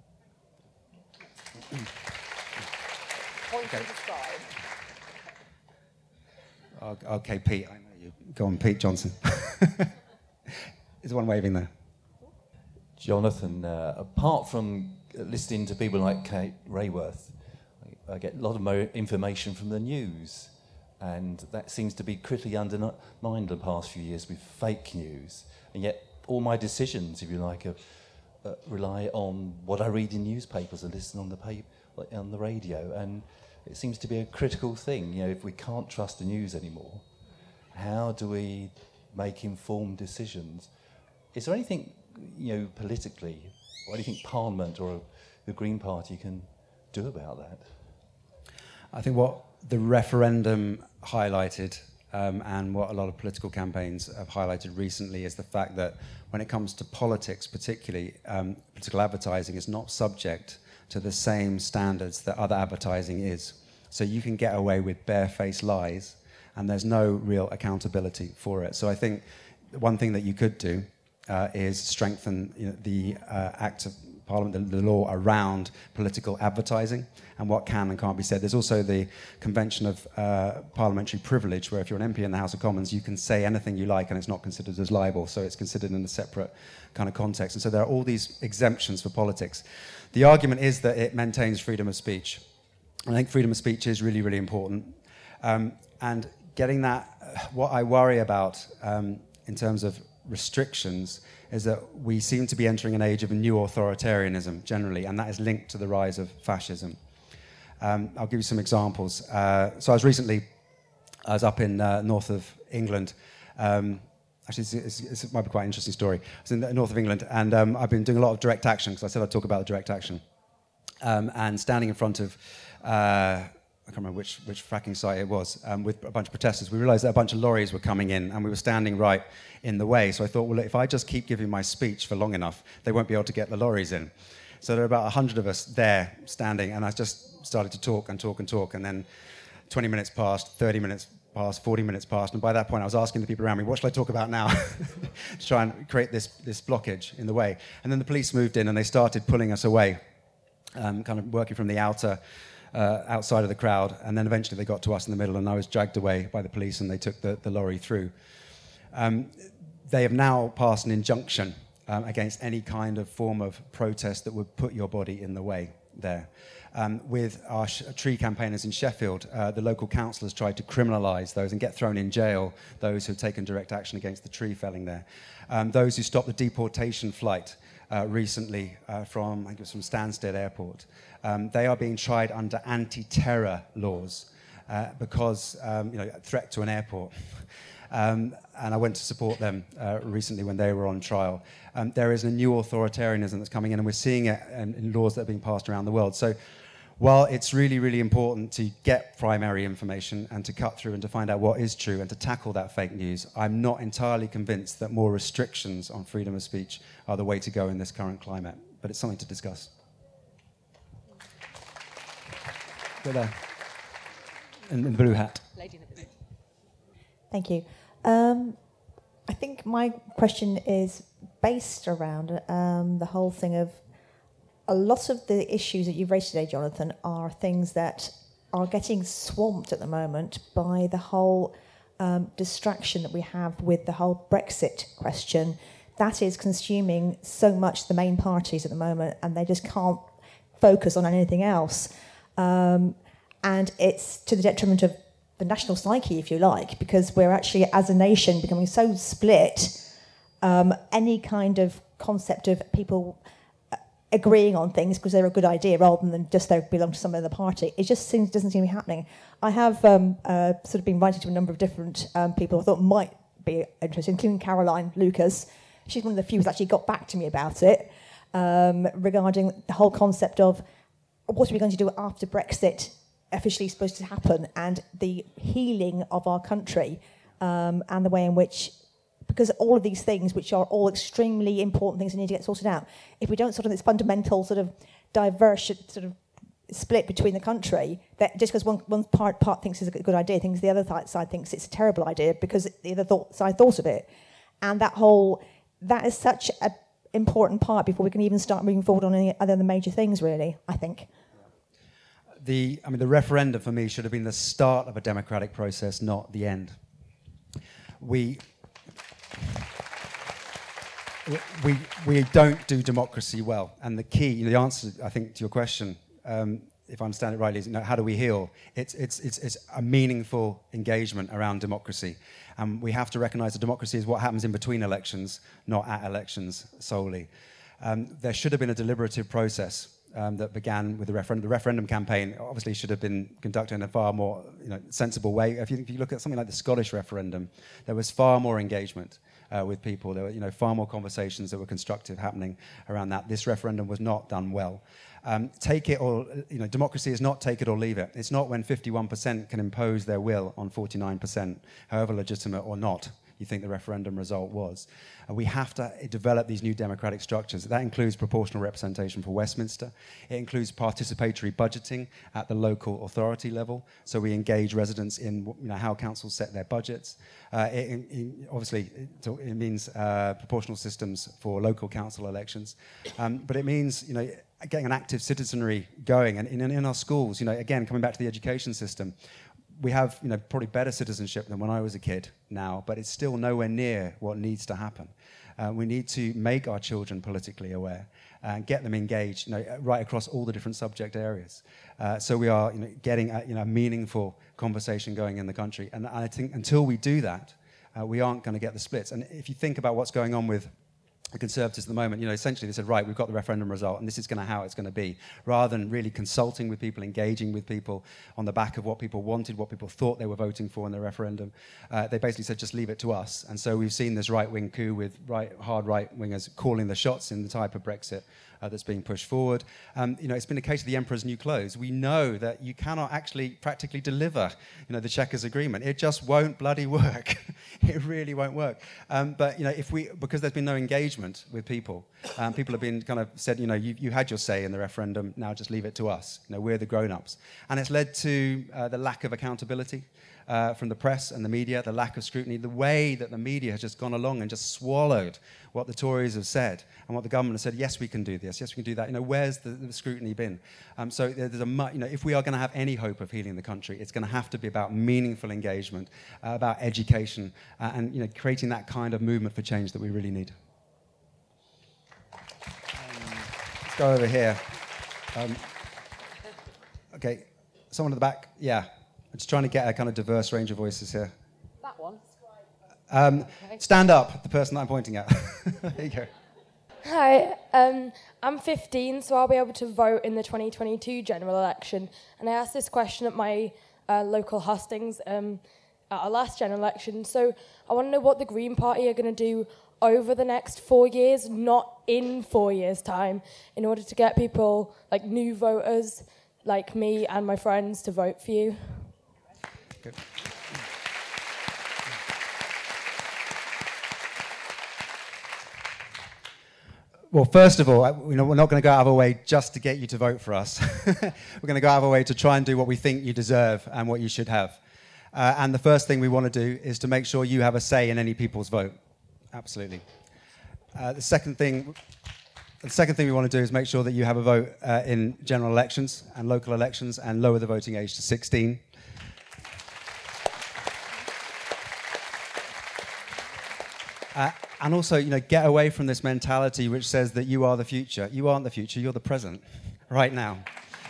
Point to the sky. Okay, Pete, I know you. Go on, Pete Johnson. Is one waving there? Jonathan, apart from listening to people like Kate Rayworth, I get a lot of information from the news, and that seems to be critically undermined the past few years with fake news. And yet all my decisions, if you like, rely on what I read in newspapers and listen on the radio, and it seems to be a critical thing. You know, if we can't trust the news anymore, how do we make informed decisions? Is there anything, you know, politically, or anything Parliament or the Green Party can do about that? I think what the referendum highlighted, and what a lot of political campaigns have highlighted recently, is the fact that when it comes to politics particularly, political advertising is not subject to the same standards that other advertising is. So you can get away with barefaced lies, and there's no real accountability for it. So I think one thing that you could do is strengthen, you know, the Act of Parliament, the law around political advertising and what can and can't be said. There's also the Convention of Parliamentary Privilege, where if you're an MP in the House of Commons, you can say anything you like and it's not considered as libel, so it's considered in a separate kind of context. And so there are all these exemptions for politics. The argument is that it maintains freedom of speech. I think freedom of speech is really, really important. And getting that, what I worry about in terms of restrictions is that we seem to be entering an age of a new authoritarianism generally, and that is linked to the rise of fascism. I'll give you some examples. So I was up in north of England. Actually, it might be quite an interesting story. I was in the north of England, and I've been doing a lot of direct action, because I said I'd talk about the direct action. And standing in front of, I can't remember which fracking site it was, with a bunch of protesters, we realised that a bunch of lorries were coming in, and we were standing right in the way. So I thought, well, if I just keep giving my speech for long enough, they won't be able to get the lorries in. So there were about 100 of us there standing, and I just started to talk and talk and talk, and then 20 minutes passed, 30 minutes passed, 40 minutes passed, and by that point I was asking the people around me, what should I talk about now? To try and create this blockage in the way. And then the police moved in and they started pulling us away, kind of working from the outside of the crowd, and then eventually they got to us in the middle, and I was dragged away by the police, and they took the lorry through. They have now passed an injunction against any kind of form of protest that would put your body in the way there. With our tree campaigners in Sheffield, the local council has tried to criminalise those and get thrown in jail those who have taken direct action against the tree felling there. Those who stopped the deportation flight recently from, I think it was from Stansted Airport, they are being tried under anti-terror laws because, threat to an airport. And I went to support them recently when they were on trial. There is a new authoritarianism that's coming in, and we're seeing it in laws that are being passed around the world. So while it's really, really important to get primary information and to cut through and to find out what is true and to tackle that fake news, I'm not entirely convinced that more restrictions on freedom of speech are the way to go in this current climate. But it's something to discuss. Go there. In the blue hat. Lady in the blue. Thank you. I think my question is based around the whole thing of a lot of the issues that you've raised today, Jonathan, are things that are getting swamped at the moment by the whole distraction that we have with the whole Brexit question. That is consuming so much the main parties at the moment, and they just can't focus on anything else. And it's to the detriment of the national psyche, if you like, because we're actually, as a nation, becoming so split. Any kind of concept of people agreeing on things because they're a good idea rather than just they belong to some other party, it just doesn't seem to be happening. I have sort of been writing to a number of different people I thought might be interested, including Caroline Lucas. She's one of the few who's actually got back to me about it, regarding the whole concept of what are we going to do after Brexit officially supposed to happen, and the healing of our country, and the way in which, because all of these things, which are all extremely important things that need to get sorted out, if we don't sort of this fundamental sort of diverse sort of split between the country, that just because one part thinks it's a good idea, thinks the other side thinks it's a terrible idea because the other side thought of it, and that is such a important part before we can even start moving forward on any other major things, really, I think. The referendum for me should have been the start of a democratic process, not the end. We don't do democracy well, and the key, the answer, I think, to your question, if I understand it rightly, is how do we heal? It's a meaningful engagement around democracy, and we have to recognise that democracy is what happens in between elections, not at elections solely. There should have been a deliberative process that began with the referendum. The referendum campaign obviously should have been conducted in a far more sensible way. If you look at something like the Scottish referendum, there was far more engagement with people. There were far more conversations that were constructive happening around that. This referendum was not done well. Take it or democracy is not take it or leave it. It's not when 51% can impose their will on 49%, however legitimate or not you think the referendum result was. We have to develop these new democratic structures. That includes proportional representation for Westminster. It includes participatory budgeting at the local authority level, so we engage residents in how councils set their budgets. Obviously, it means proportional systems for local council elections, but it means getting an active citizenry going. And in our schools, again, coming back to the education system, we have probably better citizenship than when I was a kid now, but it's still nowhere near what needs to happen. We need to make our children politically aware and get them engaged right across all the different subject areas. So we are getting a meaningful conversation going in the country. And I think until we do that, we aren't going to get the splits. And if you think about what's going on with the Conservatives at the moment, essentially they said, right, we've got the referendum result and this is how it's going to be, rather than really consulting with people, engaging with people on the back of what people wanted, what people thought they were voting for in the referendum. They basically said, just leave it to us. And so we've seen this right-wing coup with hard right-wingers calling the shots in the type of Brexit that's being pushed forward. It's been a case of the emperor's new clothes. We know that you cannot actually practically deliver the Chequers Agreement. It just won't bloody work. It really won't work. But because there's been no engagement with people, people have been kind of said, you had your say in the referendum, now just leave it to us. We're the grown-ups. And it's led to the lack of accountability from the press and the media, the lack of scrutiny, the way that the media has just gone along and just swallowed what the Tories have said and what the government has said. Yes, we can do this. Yes, we can do that. Where's the scrutiny been? So there's if we are going to have any hope of healing the country, it's going to have to be about meaningful engagement, about education, and creating that kind of movement for change that we really need. Let's go over here. Okay, someone at the back. Yeah. I'm just trying to get a kind of diverse range of voices here. That one. Okay. Stand up, the person that I'm pointing at. There you go. Hi, I'm 15, so I'll be able to vote in the 2022 general election. And I asked this question at my local hustings at our last general election. So I want to know what the Green Party are going to do over the next 4 years, not in 4 years' time, in order to get people, like new voters, like me and my friends, to vote for you. Good. Well, first of all, we're not going to go out of our way just to get you to vote for us. We're going to go out of our way to try and do what we think you deserve and what you should have. And the first thing we want to do is to make sure you have a say in any people's vote. Absolutely. The second thing we want to do is make sure that you have a vote in general elections and local elections and lower the voting age to 16. And also, get away from this mentality which says that you are the future. You aren't the future, you're the present, right now.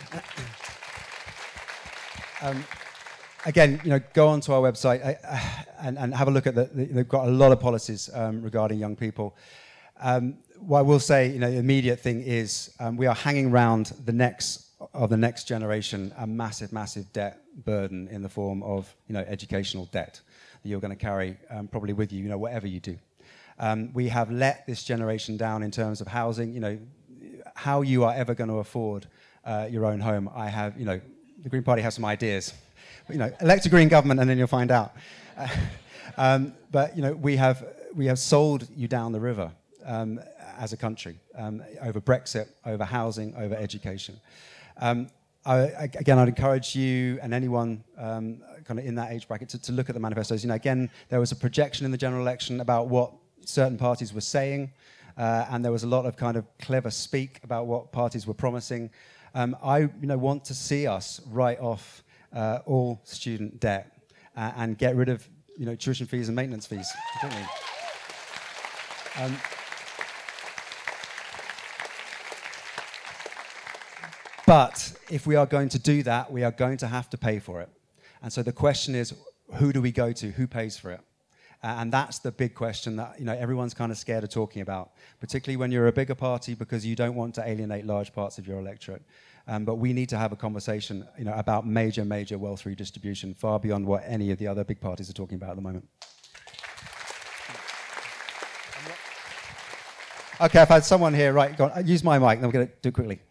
Again, go onto our website and have a look at they've got a lot of policies regarding young people. What I will say, the immediate thing is we are hanging around the next generation a massive, massive debt burden in the form of, educational debt that you're going to carry probably with you, whatever you do. We have let this generation down in terms of housing. How you are ever going to afford your own home. The Green Party has some ideas. But, elect a Green government and then you'll find out. But we have sold you down the river as a country over Brexit, over housing, over education. I'd encourage you and anyone kind of in that age bracket to look at the manifestos. Again, there was a projection in the general election about what certain parties were saying and there was a lot of kind of clever speak about what parties were promising. I want to see us write off all student debt and get rid of tuition fees and maintenance fees. Don't we? But if we are going to do that, we are going to have to pay for it. And so the question is, who do we go to? Who pays for it? And that's the big question that everyone's kind of scared of talking about, particularly when you're a bigger party because you don't want to alienate large parts of your electorate. But we need to have a conversation about major wealth redistribution, far beyond what any of the other big parties are talking about at the moment. Okay, I've had someone here. Right, go on, use my mic, then we're going to do it quickly.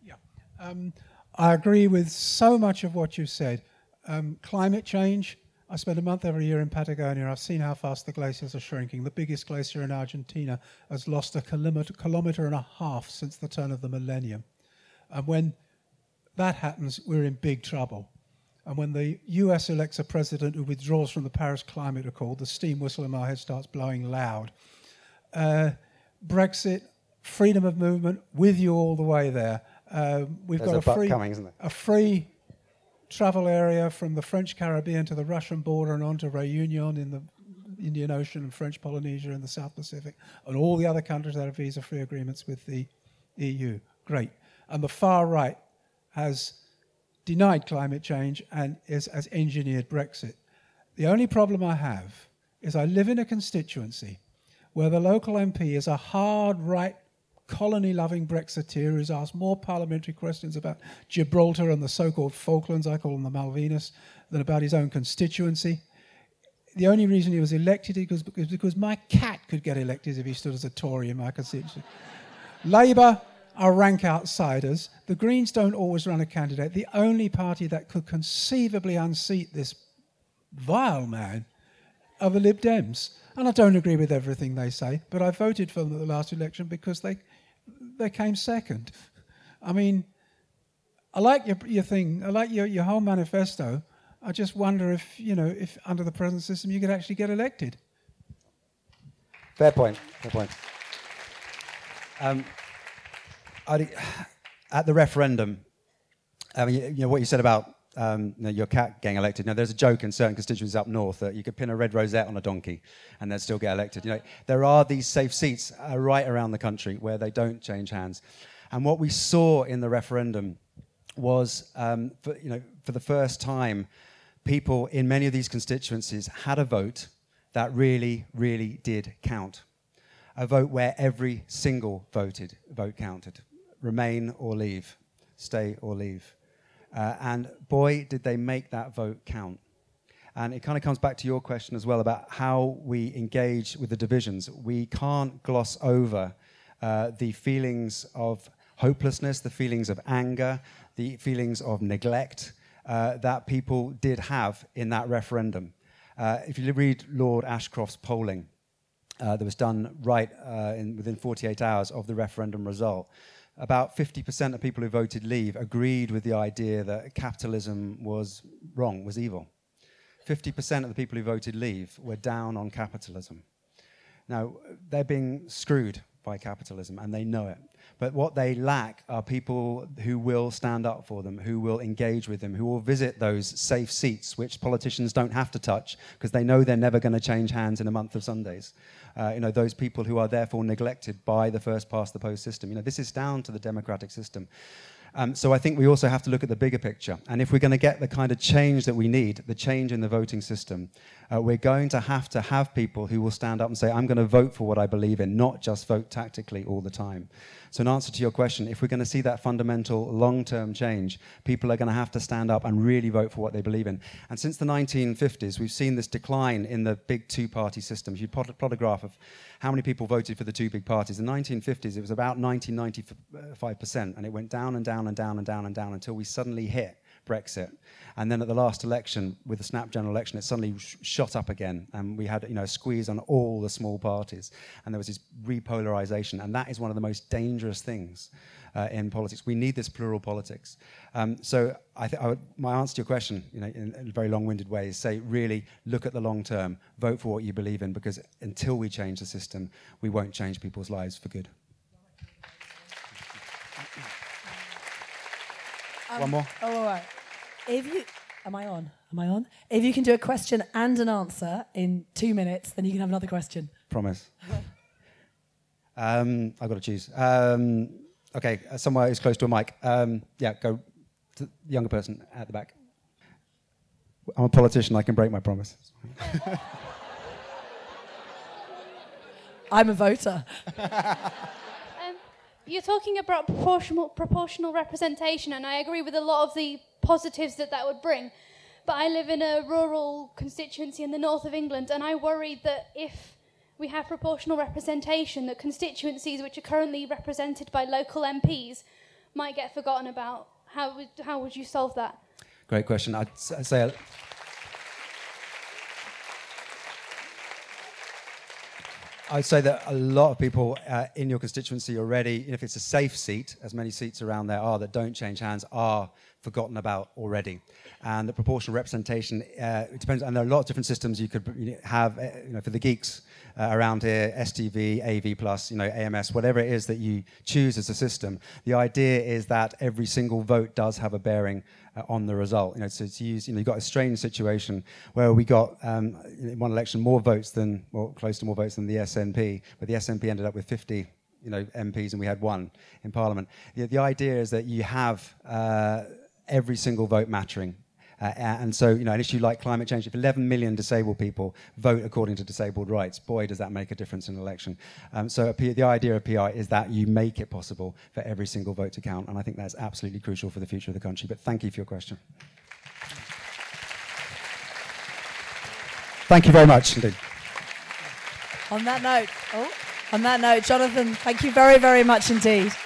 I agree with so much of what you said. Climate change, I spend a month every year in Patagonia. I've seen how fast the glaciers are shrinking. The biggest glacier in Argentina has lost a kilometre and a half since the turn of the millennium. And when that happens, we're in big trouble. And when the US elects a president who withdraws from the Paris Climate Accord, the steam whistle in my head starts blowing loud. Brexit, freedom of movement, with you all the way there. We've There's got a free travel area from the French Caribbean to the Russian border and on to Réunion in the Indian Ocean and French Polynesia in the South Pacific, and all the other countries that have visa-free agreements with the EU. Great. And the far right has denied climate change and has engineered Brexit. The only problem I have is I live in a constituency where the local MP is a hard right colony-loving Brexiteer who's asked more parliamentary questions about Gibraltar and the so-called Falklands, I call them the Malvinas, than about his own constituency. The only reason he was elected is because my cat could get elected if he stood as a Tory in my constituency. Labour are rank outsiders. The Greens don't always run a candidate. The only party that could conceivably unseat this vile man are the Lib Dems. And I don't agree with everything they say, but I voted for them at the last election because they came second. I mean, I like your thing. I like your whole manifesto. I just wonder if under the present system you could actually get elected. Fair point. At the referendum, what you said about your cat getting elected. Now, there's a joke in certain constituencies up north that you could pin a red rosette on a donkey and they'd still get elected. There are these safe seats right around the country where they don't change hands. And what we saw in the referendum was, for the first time, people in many of these constituencies had a vote that really, really did count. A vote where every single vote counted. Remain or leave. Stay or leave. And boy, did they make that vote count. And it kind of comes back to your question as well about how we engage with the divisions. We can't gloss over the feelings of hopelessness, the feelings of anger, the feelings of neglect that people did have in that referendum. If you read Lord Ashcroft's polling that was done within 48 hours of the referendum result, about 50% of people who voted leave agreed with the idea that capitalism was wrong, was evil. 50% of the people who voted leave were down on capitalism. Now, they're being screwed by capitalism, and they know it. But what they lack are people who will stand up for them, who will engage with them, who will visit those safe seats, which politicians don't have to touch, because they know they're never going to change hands in a month of Sundays. Those people who are therefore neglected by the first-past-the-post system. This is down to the democratic system. So I think we also have to look at the bigger picture. And if we're going to get the kind of change that we need, the change in the voting system, we're going to have people who will stand up and say, I'm going to vote for what I believe in, not just vote tactically all the time. So in answer to your question, if we're going to see that fundamental long-term change, people are going to have to stand up and really vote for what they believe in. And since the 1950s, we've seen this decline in the big two-party system. If you plot a graph of how many people voted for the two big parties, in the 1950s, it was about 95%, and it went down and down and down and down and down until we suddenly hit Brexit. And then at the last election, with the snap general election, it suddenly shot up again. And we had a squeeze on all the small parties. And there was this repolarization. And that is one of the most dangerous things in politics. We need this plural politics. So my answer to your question, in a very long-winded way, is say really look at the long term, vote for what you believe in, because until we change the system, we won't change people's lives for good. One more. Oh, all right. Am I on? If you can do a question and an answer in 2 minutes, then you can have another question. Promise. I've got to choose. Okay, somewhere who's close to a mic. Yeah, go to the younger person at the back. I'm a politician, I can break my promise. I'm a voter. You're talking about proportional representation, and I agree with a lot of the positives that would bring. But I live in a rural constituency in the north of England, and I worry that if we have proportional representation, that constituencies which are currently represented by local MPs might get forgotten about. How would you solve that? Great question. I'd say... I'd say that a lot of people in your constituency already, if it's a safe seat, as many seats around there are that don't change hands, are forgotten about already. And the proportional representation, it depends, and there are a lot of different systems you could have, for the geeks around here, STV, AV+, AMS, whatever it is that you choose as a system. The idea is that every single vote does have a bearing on the result. So it's used, you've got a strange situation where we got, in one election, more votes than, well, close to more votes than the SNP, but the SNP ended up with 50 MPs and we had 1 in Parliament. The idea is that you have every single vote mattering. And so, an issue like climate change, if 11 million disabled people vote according to disabled rights, boy, does that make a difference in an election. So the idea of PR is that you make it possible for every single vote to count, and I think that's absolutely crucial for the future of the country. But thank you for your question. Thank you very much indeed. On that note, Jonathan, thank you very, very much indeed.